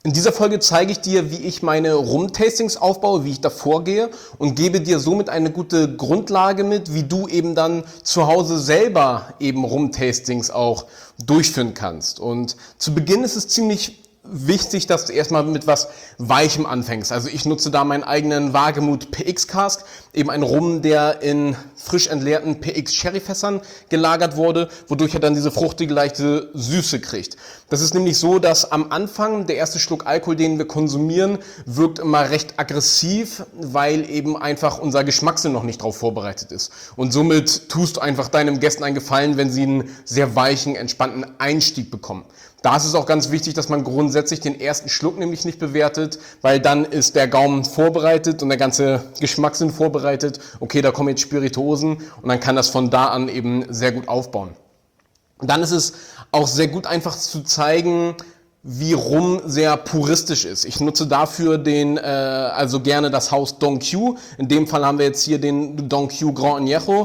In dieser Folge zeige ich dir, wie ich meine Rum-Tastings aufbaue, wie ich da vorgehe und gebe dir somit eine gute Grundlage mit, wie du eben dann zu Hause selber eben Rum-Tastings auch durchführen kannst. Und zu Beginn ist es ziemlich wichtig, dass du erstmal mit was Weichem anfängst. Also ich nutze da meinen eigenen Wagemut PX Cask, eben ein Rum, der in frisch entleerten PX Sherryfässern gelagert wurde, wodurch er dann diese fruchtige, leichte Süße kriegt. Das ist nämlich so, dass am Anfang der erste Schluck Alkohol, den wir konsumieren, wirkt immer recht aggressiv, weil eben einfach unser Geschmackssinn noch nicht darauf vorbereitet ist. Und somit tust du einfach deinen Gästen einen Gefallen, wenn sie einen sehr weichen, entspannten Einstieg bekommen. Da ist es auch ganz wichtig, dass man grundsätzlich den ersten Schluck nämlich nicht bewertet, weil dann ist der Gaumen vorbereitet und der ganze Geschmackssinn vorbereitet. Okay, da kommen jetzt Spirituosen und dann kann das von da an eben sehr gut aufbauen. Und dann ist es auch sehr gut einfach zu zeigen, wie Rum sehr puristisch ist. Ich nutze dafür also gerne das Haus Don Q. In dem Fall haben wir jetzt hier den Don Q Grand Añejo.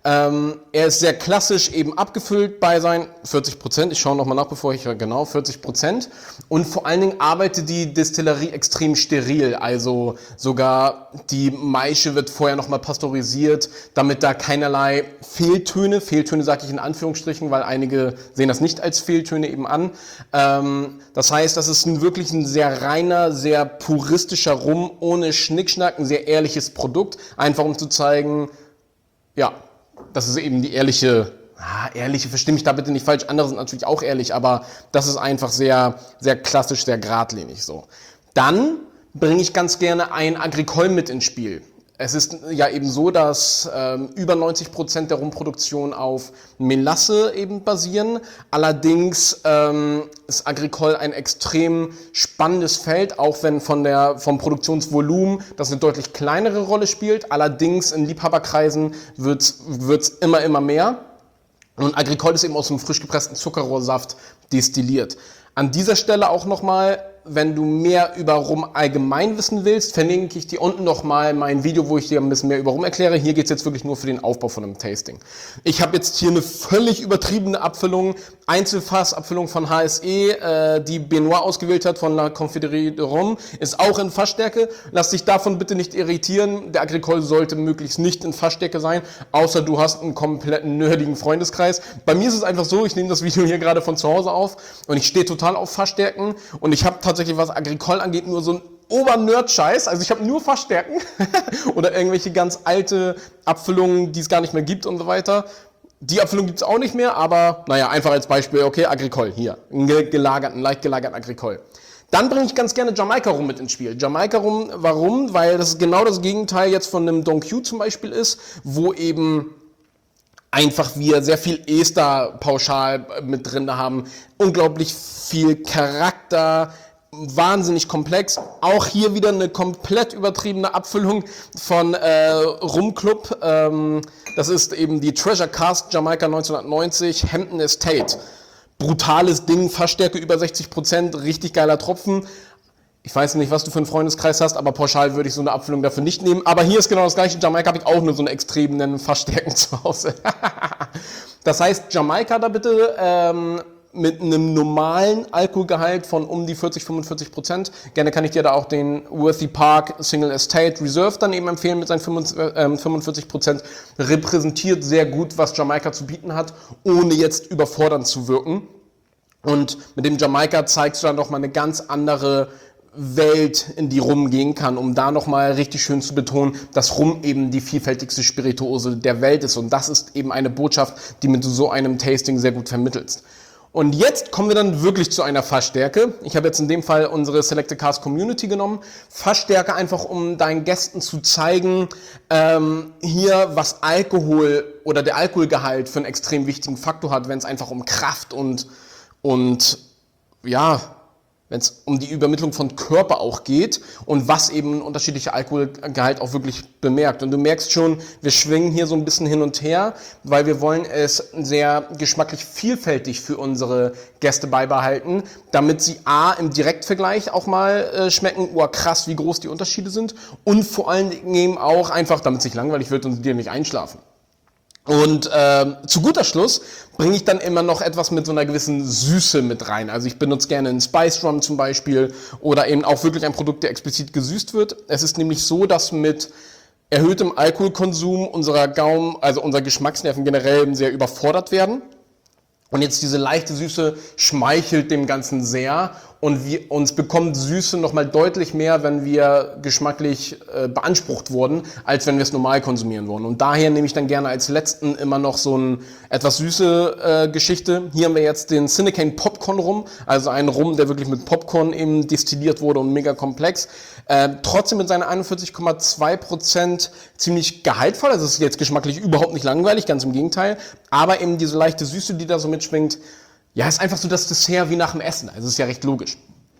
Er ist sehr klassisch eben abgefüllt bei seinen 40%. Ich schaue nochmal nach, bevor ich genau 40%. Und vor allen Dingen arbeitet die Destillerie extrem steril. Also sogar die Maische wird vorher nochmal pasteurisiert, damit da keinerlei Fehltöne sage ich in Anführungsstrichen, weil einige sehen das nicht als Fehltöne eben an. Das heißt, das ist wirklich ein sehr reiner, sehr puristischer Rum, ohne Schnickschnack, ein sehr ehrliches Produkt. Einfach um zu zeigen, ja, das ist eben die ehrliche, versteh mich da bitte nicht falsch, andere sind natürlich auch ehrlich, aber das ist einfach sehr, sehr klassisch, sehr geradlinig so. Dann bringe ich ganz gerne ein Agricole mit ins Spiel. Es ist ja eben so, dass über 90% der Rumproduktion auf Melasse eben basieren. Allerdings ist Agricole ein extrem spannendes Feld, auch wenn vom Produktionsvolumen das eine deutlich kleinere Rolle spielt. Allerdings in Liebhaberkreisen wird's immer mehr. Und Agricole ist eben aus einem frisch gepressten Zuckerrohrsaft destilliert. An dieser Stelle auch nochmal, wenn du mehr über Rum allgemein wissen willst, verlinke ich dir unten nochmal mein Video, wo ich dir ein bisschen mehr über Rum erkläre. Hier geht es jetzt wirklich nur für den Aufbau von einem Tasting. Ich habe jetzt hier eine völlig übertriebene Abfüllung, Einzelfassabfüllung von HSE, die Benoit ausgewählt hat von La Confrérie de Rhum, ist auch in Fassstärke. Lass dich davon bitte nicht irritieren. Der Agricole sollte möglichst nicht in Fassstärke sein, außer du hast einen kompletten nerdigen Freundeskreis. Bei mir ist es einfach so, ich nehme das Video hier gerade von zu Hause auf und ich stehe total auf Fassstärken und ich habe tatsächlich, was Agricole angeht, nur so ein Ober-Nerd-Scheiß. Also ich habe nur Fassstärken oder irgendwelche ganz alte Abfüllungen, die es gar nicht mehr gibt und so weiter. Die Abfüllung gibt es auch nicht mehr, aber naja, einfach als Beispiel, okay, Agricole, hier, einen leicht gelagerten Agricole. Dann bringe ich ganz gerne Jamaika Rum mit ins Spiel. Jamaika Rum, warum? Weil das genau das Gegenteil jetzt von einem Don Q zum Beispiel ist, wo eben einfach wir sehr viel Ester pauschal mit drin haben, unglaublich viel Charakter, wahnsinnig komplex. Auch hier wieder eine komplett übertriebene Abfüllung von Rum Club. Das ist eben die Treasure Cask Jamaika 1990 Hampton Estate. Brutales Ding, Fassstärke über 60%, richtig geiler Tropfen. Ich weiß nicht, was du für einen Freundeskreis hast, aber pauschal würde ich so eine Abfüllung dafür nicht nehmen. Aber hier ist genau das gleiche. Jamaika habe ich auch nur so eine extremen Fassstärken zu Hause. Das heißt, Jamaika da bitte mit einem normalen Alkoholgehalt von um die 40-45%. Gerne kann ich dir da auch den Worthy Park Single Estate Reserve dann eben empfehlen mit seinen 45%. Repräsentiert sehr gut, was Jamaika zu bieten hat, ohne jetzt überfordernd zu wirken. Und mit dem Jamaika zeigst du dann nochmal eine ganz andere Welt, in die Rum gehen kann, um da nochmal richtig schön zu betonen, dass Rum eben die vielfältigste Spirituose der Welt ist. Und das ist eben eine Botschaft, die mit so einem Tasting sehr gut vermittelst. Und jetzt kommen wir dann wirklich zu einer Fassstärke. Ich habe jetzt in dem Fall unsere Selected Cask Community genommen. Fassstärke einfach, um deinen Gästen zu zeigen, hier was Alkohol oder der Alkoholgehalt für einen extrem wichtigen Faktor hat, wenn es einfach um Kraft und ja, wenn es um die Übermittlung von Körper auch geht und was eben ein unterschiedlicher Alkoholgehalt auch wirklich bemerkt. Und du merkst schon, wir schwingen hier so ein bisschen hin und her, weil wir wollen es sehr geschmacklich vielfältig für unsere Gäste beibehalten, damit sie A, im Direktvergleich auch mal schmecken, oh krass, wie groß die Unterschiede sind und vor allen Dingen eben auch einfach, damit es nicht langweilig wird und sie dir nicht einschlafen. Und zu guter Schluss bringe ich dann immer noch etwas mit so einer gewissen Süße mit rein. Also ich benutze gerne einen Spice Rum zum Beispiel oder eben auch wirklich ein Produkt, der explizit gesüßt wird. Es ist nämlich so, dass mit erhöhtem Alkoholkonsum unserer Gaumen, also unsere Geschmacksnerven generell sehr überfordert werden. Und jetzt diese leichte Süße schmeichelt dem Ganzen sehr und uns bekommt Süße nochmal deutlich mehr, wenn wir geschmacklich beansprucht wurden, als wenn wir es normal konsumieren wollen. Und daher nehme ich dann gerne als letzten immer noch so eine etwas süße Geschichte. Hier haben wir jetzt den Cinecane Popcorn Rum, also einen Rum, der wirklich mit Popcorn eben destilliert wurde und mega komplex. Trotzdem mit seinen 41,2% ziemlich gehaltvoll, also es ist jetzt geschmacklich überhaupt nicht langweilig, ganz im Gegenteil, aber eben diese leichte Süße, die da so mitschwingt, ja, ist einfach so das Dessert wie nach dem Essen, also ist ja recht logisch.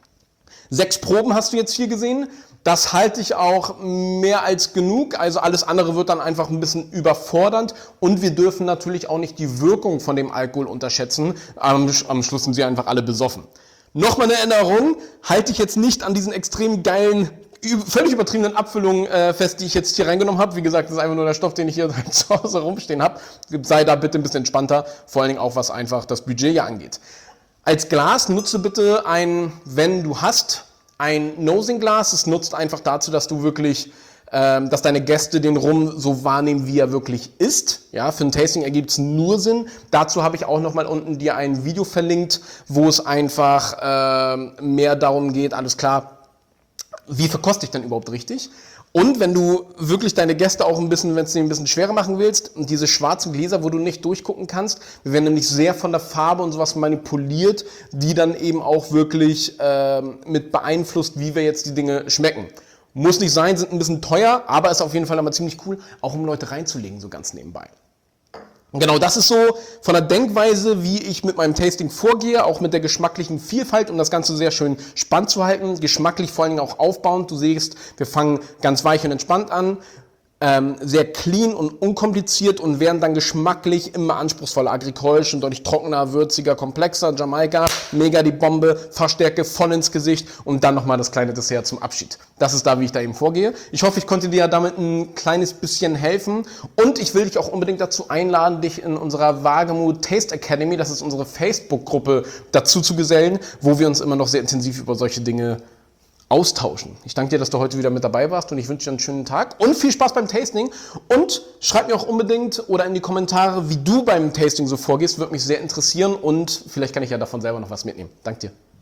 6 Proben hast du jetzt hier gesehen, das halte ich auch mehr als genug, also alles andere wird dann einfach ein bisschen überfordernd und wir dürfen natürlich auch nicht die Wirkung von dem Alkohol unterschätzen, am Schluss sind sie einfach alle besoffen. Nochmal eine Erinnerung, halte ich jetzt nicht an diesen extrem geilen, völlig übertriebenen Abfüllungen fest, die ich jetzt hier reingenommen habe. Wie gesagt, das ist einfach nur der Stoff, den ich hier zu Hause rumstehen habe. Sei da bitte ein bisschen entspannter, vor allen Dingen auch was einfach das Budget ja angeht. Als Glas nutze bitte wenn du hast, ein Nosing-Glas. Es nutzt einfach dazu, dass du wirklich dass deine Gäste den Rum so wahrnehmen, wie er wirklich ist. Ja, für ein Tasting ergibt es nur Sinn. Dazu habe ich auch nochmal unten dir ein Video verlinkt, wo es einfach mehr darum geht, alles klar, wie verkoste ich denn überhaupt richtig? Und wenn du wirklich deine Gäste auch ein bisschen, wenn es dir ein bisschen schwerer machen willst, und diese schwarzen Gläser, wo du nicht durchgucken kannst, wir werden nämlich sehr von der Farbe und sowas manipuliert, die dann eben auch wirklich mit beeinflusst, wie wir jetzt die Dinge schmecken. Muss nicht sein, sind ein bisschen teuer, aber ist auf jeden Fall aber ziemlich cool, auch um Leute reinzulegen, so ganz nebenbei. Und genau das ist so von der Denkweise, wie ich mit meinem Tasting vorgehe, auch mit der geschmacklichen Vielfalt, um das Ganze sehr schön spannend zu halten, geschmacklich vor allen Dingen auch aufbauend. Du siehst, wir fangen ganz weich und entspannt an, sehr clean und unkompliziert und werden dann geschmacklich immer anspruchsvoller, agrikolisch und deutlich trockener, würziger, komplexer, Jamaika, mega die Bombe, Fassstärke voll ins Gesicht und dann nochmal das kleine Dessert zum Abschied. Das ist da, wie ich da eben vorgehe. Ich hoffe, ich konnte dir ja damit ein kleines bisschen helfen und ich will dich auch unbedingt dazu einladen, dich in unserer Wagemut Taste Academy, das ist unsere Facebook-Gruppe, dazu zu gesellen, wo wir uns immer noch sehr intensiv über solche Dinge austauschen. Ich danke dir, dass du heute wieder mit dabei warst und ich wünsche dir einen schönen Tag und viel Spaß beim Tasting und schreib mir auch unbedingt oder in die Kommentare, wie du beim Tasting so vorgehst, würde mich sehr interessieren und vielleicht kann ich ja davon selber noch was mitnehmen. Danke dir.